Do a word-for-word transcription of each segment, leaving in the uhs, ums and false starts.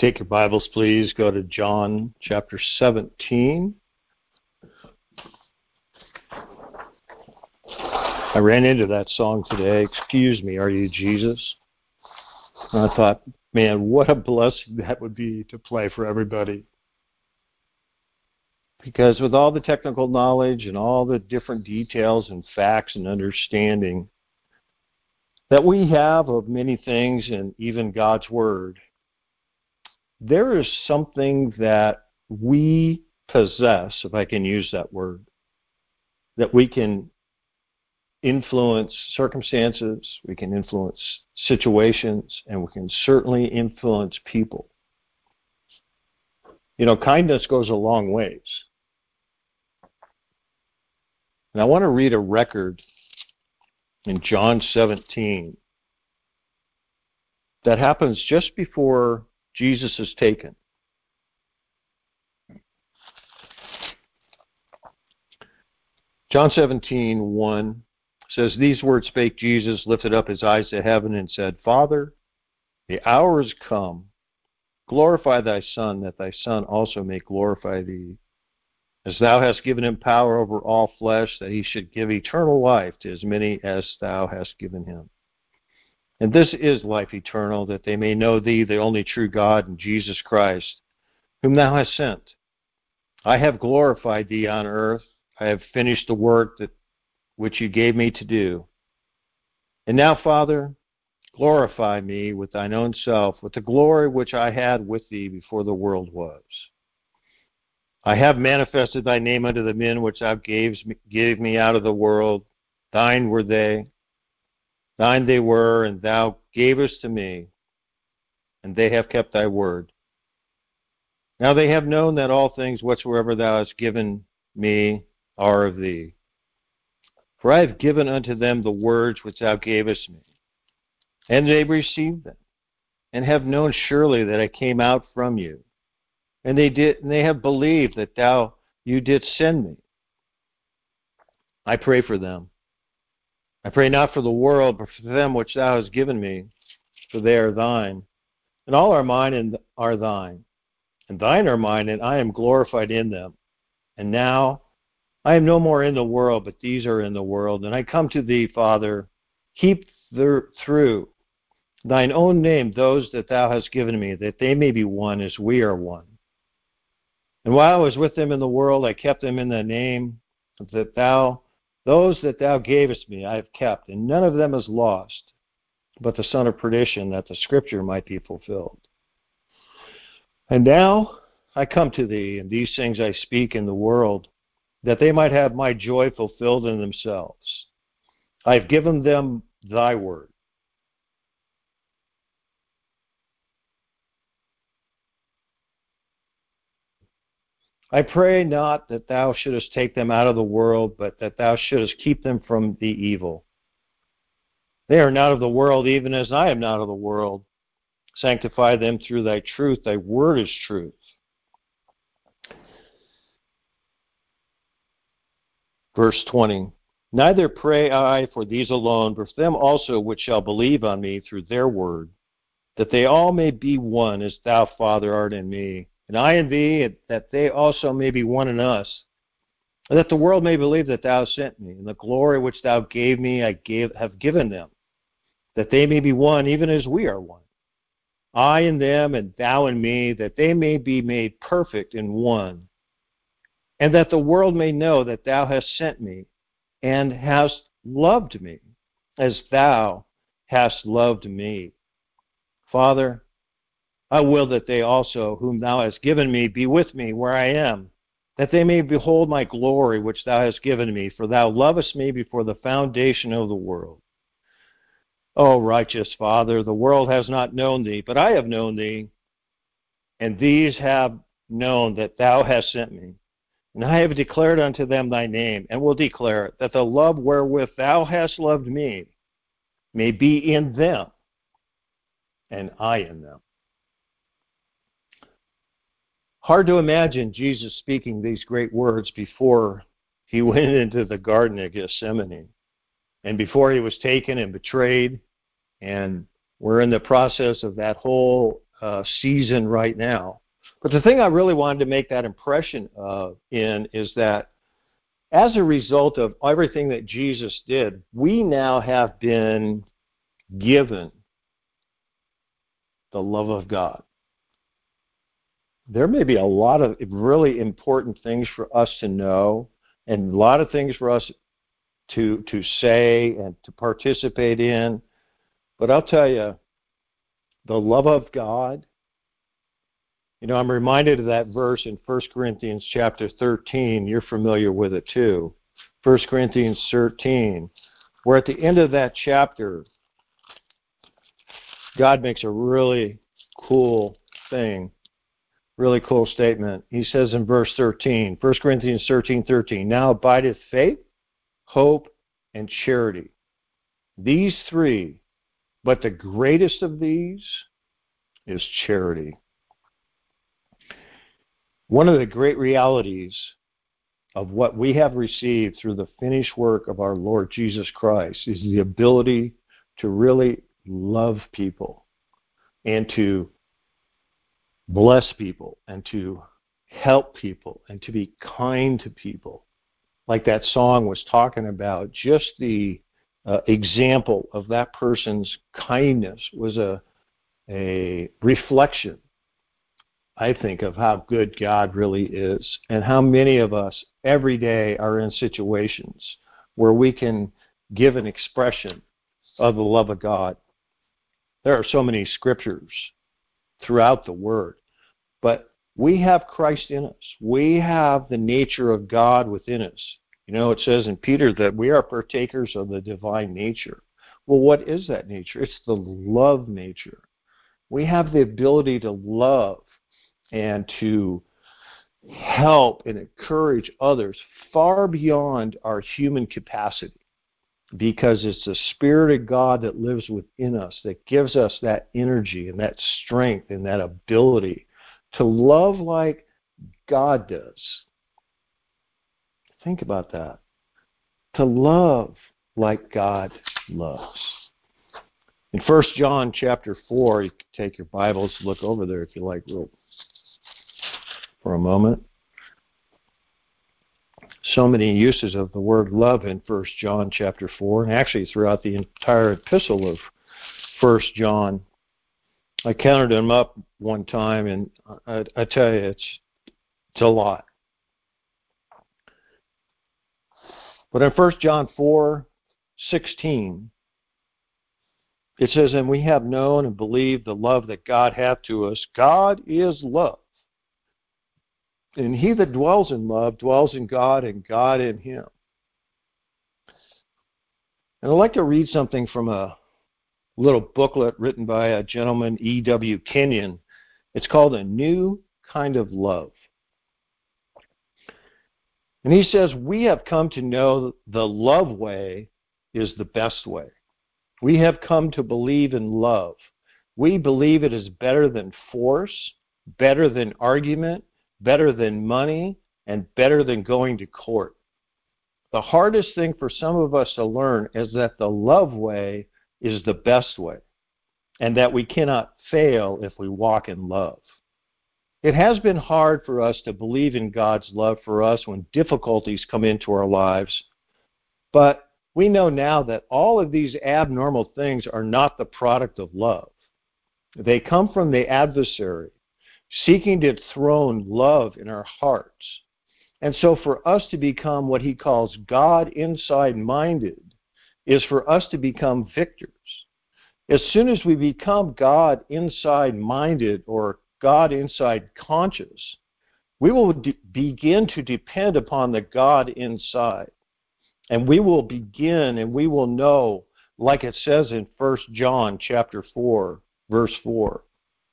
Take your Bibles, please. Go to John chapter seventeen. I ran into that song today, "Excuse Me, Are You Jesus?" And I thought, man, what a blessing that would be to play for everybody. Because with all the technical knowledge and all the different details and facts and understanding that we have of many things and even God's Word, there is something that we possess, if I can use that word, that we can influence circumstances, we can influence situations, and we can certainly influence people. You know, kindness goes a long ways. And I want to read a record in John seventeen that happens just before Jesus is taken. John seventeen, one says, "These words spake Jesus, lifted up his eyes to heaven, and said, Father, the hour is come. Glorify thy Son, that thy Son also may glorify thee, as thou hast given him power over all flesh, that he should give eternal life to as many as thou hast given him. And this is life eternal, that they may know thee, the only true God, and Jesus Christ, whom thou hast sent. I have glorified thee on earth. I have finished the work that which you gave me to do. And now, Father, glorify me with thine own self, with the glory which I had with thee before the world was. I have manifested thy name unto the men which thou gavest me, gave me out of the world. Thine were they. Thine they were, and thou gavest to me, and they have kept thy word. Now they have known that all things whatsoever thou hast given me are of thee. For I have given unto them the words which thou gavest me, and they received them, and have known surely that I came out from you. And they did, and they have believed that thou you didst send me. I pray for them. I pray not for the world, but for them which thou hast given me, for they are thine. And all are mine and are thine. And thine are mine, and I am glorified in them. And now I am no more in the world, but these are in the world. And I come to thee, Father, keep their, through thine own name those that thou hast given me, that they may be one as we are one. And while I was with them in the world, I kept them in the name that thou Those that thou gavest me I have kept, and none of them is lost, but the son of perdition, that the scripture might be fulfilled. And now I come to thee, and these things I speak in the world, that they might have my joy fulfilled in themselves. I have given them thy word. I pray not that thou shouldest take them out of the world, but that thou shouldest keep them from the evil. They are not of the world, even as I am not of the world. Sanctify them through thy truth. Thy word is truth. Verse twenty, neither pray I for these alone, but for them also which shall believe on me through their word, that they all may be one, as thou, Father, art in me, and I in thee, that they also may be one in us, and that the world may believe that thou sent me, and the glory which thou gave me I gave, have given them, that they may be one, even as we are one. I in them, and thou in me, that they may be made perfect in one, and that the world may know that thou hast sent me, and hast loved me, as thou hast loved me. Father, I will that they also, whom thou hast given me, be with me where I am, that they may behold my glory which thou hast given me, for thou lovest me before the foundation of the world. O righteous Father, the world has not known thee, but I have known thee, and these have known that thou hast sent me. And I have declared unto them thy name, and will declare it, that the love wherewith thou hast loved me may be in them, and I in them. Hard to imagine Jesus speaking these great words before he went into the Garden of Gethsemane, and before he was taken and betrayed, and we're in the process of that whole uh, season right now. But the thing I really wanted to make that impression of in is that as a result of everything that Jesus did, we now have been given the love of God. There may be a lot of really important things for us to know and a lot of things for us to to say and to participate in. But I'll tell you, the love of God, you know, I'm reminded of that verse in First Corinthians chapter thirteen. You're familiar with it too. First Corinthians thirteen, where at the end of that chapter, God makes a really cool thing, really cool statement. He says in verse thirteen, First Corinthians thirteen, thirteen, now abideth faith, hope, and charity. These three, but the greatest of these is charity. One of the great realities of what we have received through the finished work of our Lord Jesus Christ is the ability to really love people and to bless people and to help people and to be kind to people. Like that song was talking about, just the uh, example of that person's kindness was a, a reflection, I think, of how good God really is and how many of us every day are in situations where we can give an expression of the love of God. There are so many scriptures throughout the Word, but we have Christ in us. We have the nature of God within us. You know, it says in Peter that we are partakers of the divine nature. Well, what is that nature? It's the love nature. We have the ability to love and to help and encourage others far beyond our human capacity, because it's the Spirit of God that lives within us that gives us that energy and that strength and that ability to love like God does. Think about that. To love like God loves. In First John chapter four, you can take your Bibles, look over there if you like real for a moment. So many uses of the word love in First John chapter four, and actually throughout the entire epistle of First John. I counted them up one time, and I, I tell you, it's, it's a lot. But in First John four sixteen, it says, and we have known and believed the love that God hath to us. God is love. And he that dwells in love dwells in God and God in him. And I'd like to read something from a little booklet written by a gentleman, E W Kenyon. It's called A New Kind of Love. And he says, we have come to know the love way is the best way. We have come to believe in love. We believe it is better than force, better than argument, better than money, and better than going to court. The hardest thing for some of us to learn is that the love way is the best way, and that we cannot fail if we walk in love. It has been hard for us to believe in God's love for us when difficulties come into our lives, but we know now that all of these abnormal things are not the product of love. They come from the adversary, seeking to enthrone love in our hearts. And so for us to become what he calls God inside minded is for us to become victors. As soon as we become God inside minded or God inside conscious, we will de- begin to depend upon the God inside. And we will begin and we will know, like it says in First John chapter four, verse four.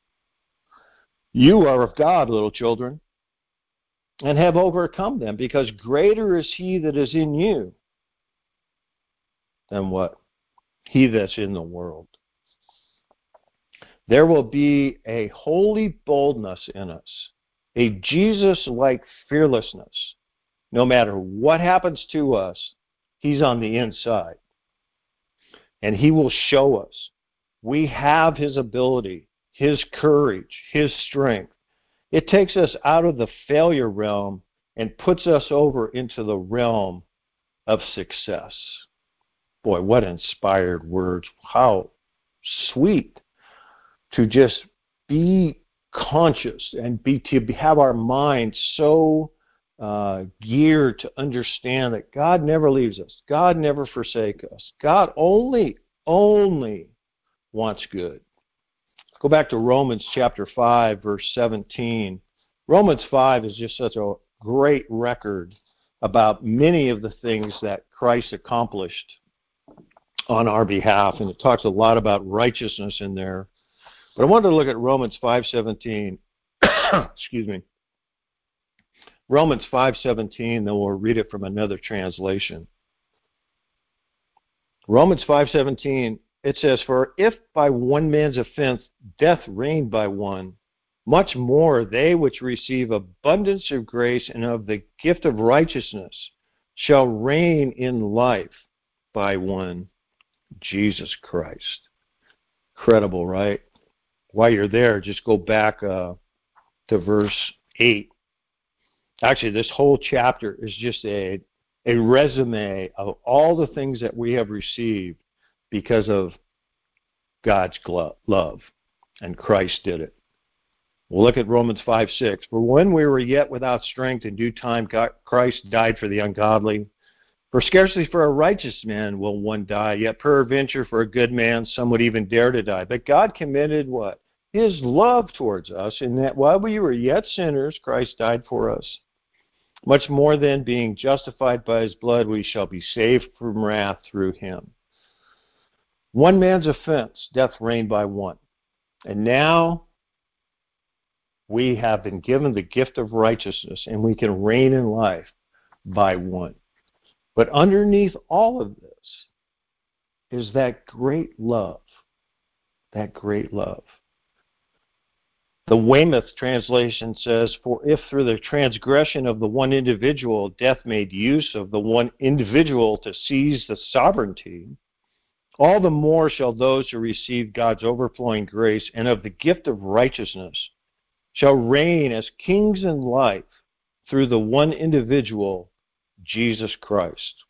You are of God, little children, and have overcome them, because greater is he that is in you than what? He that's in the world. There will be a holy boldness in us, a Jesus-like fearlessness. No matter what happens to us, he's on the inside. And he will show us. We have his ability. His courage, His strength. It takes us out of the failure realm and puts us over into the realm of success. Boy, what inspired words. How sweet to just be conscious and be to have our mind so uh, geared to understand that God never leaves us. God never forsakes us. God only, only wants good. Go back to Romans chapter five, verse seventeen. Romans five is just such a great record about many of the things that Christ accomplished on our behalf, and it talks a lot about righteousness in there. But I wanted to look at Romans five seventeen. Excuse me. Romans five seventeen, then we'll read it from another translation. Romans five seventeen, it says, "For if by one man's offense death reigned by one, much more they which receive abundance of grace and of the gift of righteousness shall reign in life by one, Jesus Christ." Incredible, right? While you're there, just go back uh, to verse eight. Actually, this whole chapter is just a, a resume of all the things that we have received because of God's love, and Christ did it. We'll look at Romans five six. "For when we were yet without strength, in due time God, Christ died for the ungodly. For scarcely for a righteous man will one die, yet peradventure for a good man some would even dare to die. But God commended" what? "His love towards us, in that while we were yet sinners, Christ died for us. Much more then, being justified by His blood, we shall be saved from wrath through Him." One man's offense, death reigned by one. And now we have been given the gift of righteousness, and we can reign in life by one. But underneath all of this is that great love, that great love. The Weymouth translation says, "For if through the transgression of the one individual death made use of the one individual to seize the sovereignty, all the more shall those who receive God's overflowing grace and of the gift of righteousness shall reign as kings in life through the one individual, Jesus Christ."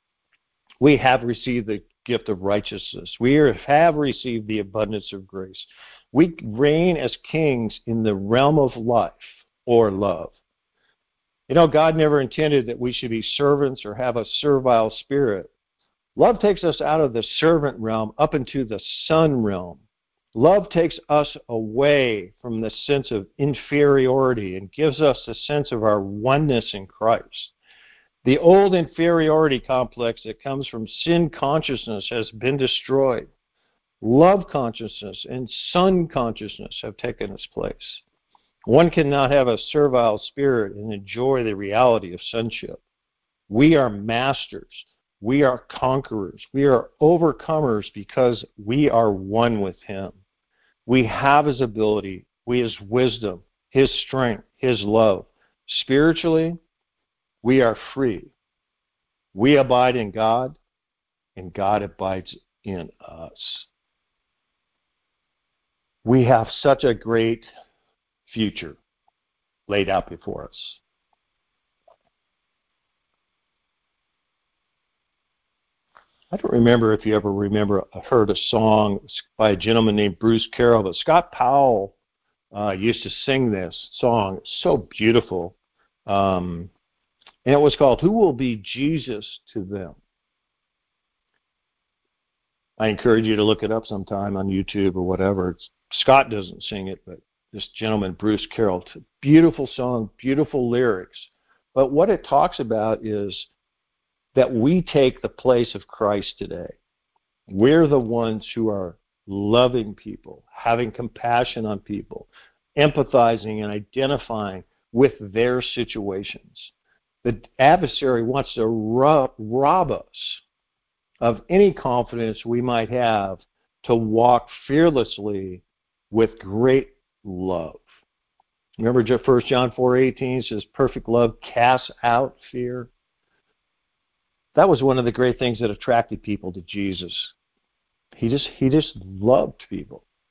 We have received the gift of righteousness. We have received the abundance of grace. We reign as kings in the realm of life or love. You know, God never intended that we should be servants or have a servile spirit. Love takes us out of the servant realm up into the son realm. Love takes us away from the sense of inferiority and gives us a sense of our oneness in Christ. The old inferiority complex that comes from sin consciousness has been destroyed. Love consciousness and son consciousness have taken its place. One cannot have a servile spirit and enjoy the reality of sonship. We are masters. We are conquerors. We are overcomers because we are one with Him. We have His ability, we His wisdom, His strength, His love. Spiritually, we are free. We abide in God, and God abides in us. We have such a great future laid out before us. I don't remember if you ever remember heard a song by a gentleman named Bruce Carroll, but Scott Powell uh, used to sing this song. It's so beautiful. Um, and it was called "Who Will Be Jesus to Them?" I encourage you to look it up sometime on YouTube or whatever. It's, Scott doesn't sing it, but this gentleman, Bruce Carroll. It's a beautiful song, beautiful lyrics. But what it talks about is that we take the place of Christ today. We're the ones who are loving people, having compassion on people, empathizing and identifying with their situations. The adversary wants to rob, rob us of any confidence we might have to walk fearlessly with great love. Remember First John four eighteen says, "Perfect love casts out fear." That was one of the great things that attracted people to Jesus. He just he just loved people.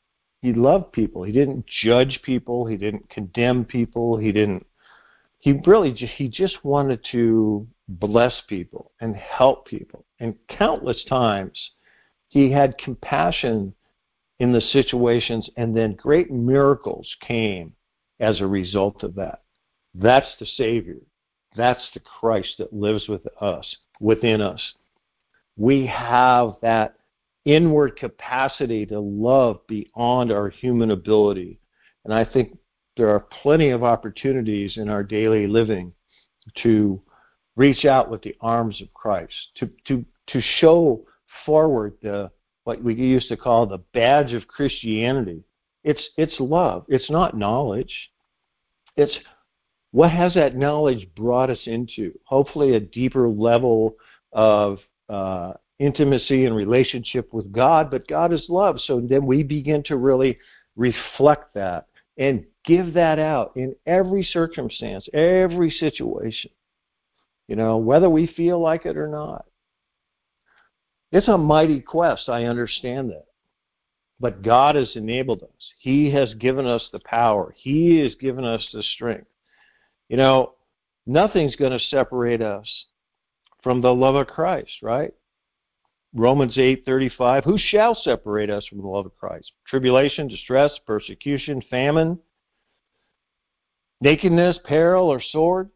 he loved people. He didn't judge people. He didn't condemn people. He didn't. He really just, he just wanted to bless people and help people. And countless times he had compassion in the situations, and then great miracles came as a result of that. That's the Savior. That's the Christ that lives with us, within us. We have that inward capacity to love beyond our human ability. And I think there are plenty of opportunities in our daily living to reach out with the arms of Christ, to to to show forward the what we used to call the badge of Christianity. It's it's love. It's not knowledge. It's what has that knowledge brought us into? Hopefully a deeper level of uh, intimacy and relationship with God, but God is love. So then we begin to really reflect that and give that out in every circumstance, every situation, you know, whether we feel like it or not. It's a mighty quest, I understand that. But God has enabled us. He has given us the power. He has given us the strength. You know, nothing's going to separate us from the love of Christ, right? Romans eight thirty-five, who shall separate us from the love of Christ? Tribulation, distress, persecution, famine, nakedness, peril, or sword?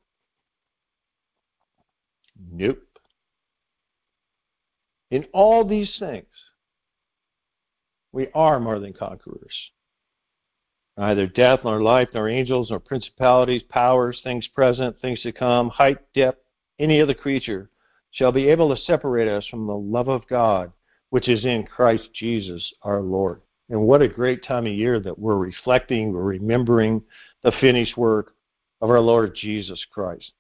Nope. In all these things, we are more than conquerors. Neither death, nor life, nor angels, nor principalities, powers, things present, things to come, height, depth, any other creature shall be able to separate us from the love of God, which is in Christ Jesus our Lord. And what a great time of year that we're reflecting, we're remembering the finished work of our Lord Jesus Christ.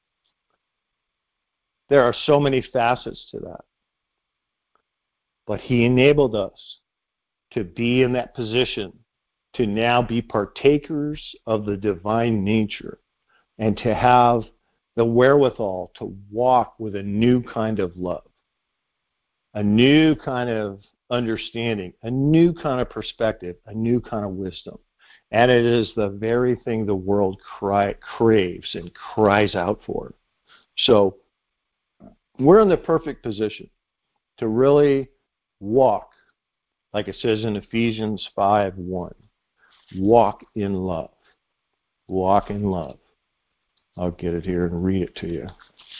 There are so many facets to that. But he enabled us to be in that position, to now be partakers of the divine nature, and to have the wherewithal to walk with a new kind of love, a new kind of understanding, a new kind of perspective, a new kind of wisdom. And it is the very thing the world cry, craves and cries out for. So we're in the perfect position to really walk, like it says in Ephesians five one, walk in love. Walk in love. I'll get it here and read it to you.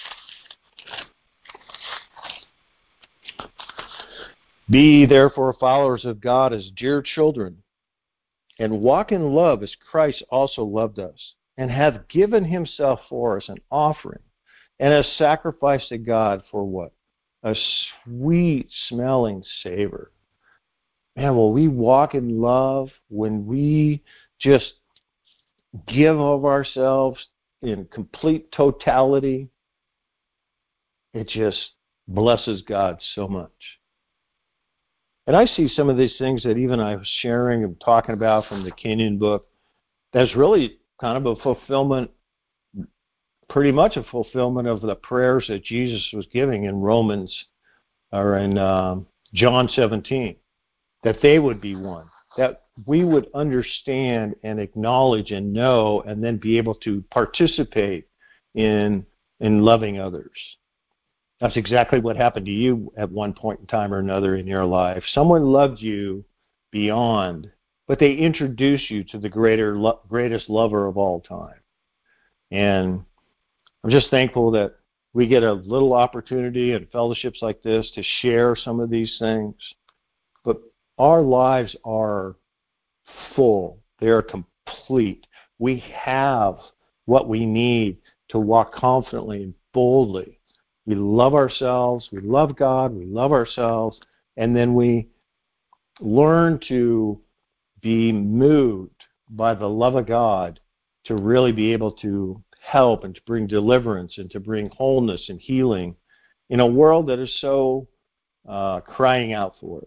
Be ye therefore followers of God as dear children, and walk in love as Christ also loved us, and hath given himself for us an offering and a sacrifice to God for what? A sweet-smelling savor. Man, will we walk in love when we just give of ourselves in complete totality? It just blesses God so much. And I see some of these things that even I was sharing and talking about from the Kenyon book, that's really kind of a fulfillment, pretty much a fulfillment of the prayers that Jesus was giving in Romans, or in um, John seventeen, that they would be one, that we would understand and acknowledge and know, and then be able to participate in in loving others. That's exactly what happened to you at one point in time or another in your life. Someone loved you beyond, but they introduced you to the greater, greatest lover of all time. And I'm just thankful that we get a little opportunity in fellowships like this to share some of these things. But our lives are full. They are complete. We have what we need to walk confidently and boldly. We love ourselves. We love God. We love ourselves. And then we learn to be moved by the love of God to really be able to help and to bring deliverance and to bring wholeness and healing in a world that is so uh, crying out for it.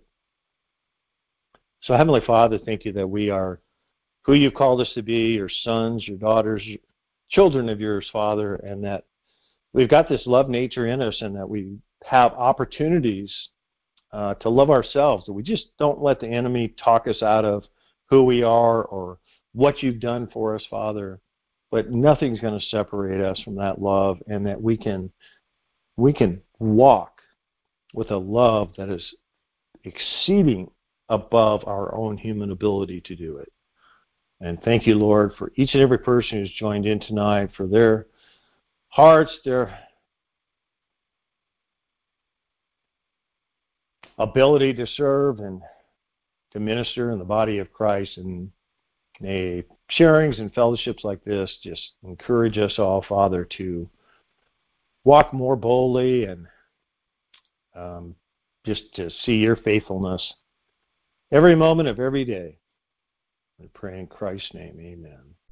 So Heavenly Father, thank you that we are who you've called us to be, your sons, your daughters, children of yours, Father, and that we've got this love nature in us, and that we have opportunities uh, to love ourselves, that we just don't let the enemy talk us out of who we are or what you've done for us, Father, but nothing's going to separate us from that love, and that we can we can walk with a love that is exceeding above our own human ability to do it. And thank you, Lord, for each and every person who's joined in tonight, for their hearts, their ability to serve and to minister in the body of Christ. And may sharings and fellowships like this just encourage us all, Father, to walk more boldly and um, just to see your faithfulness every moment of every day. We pray in Christ's name, amen.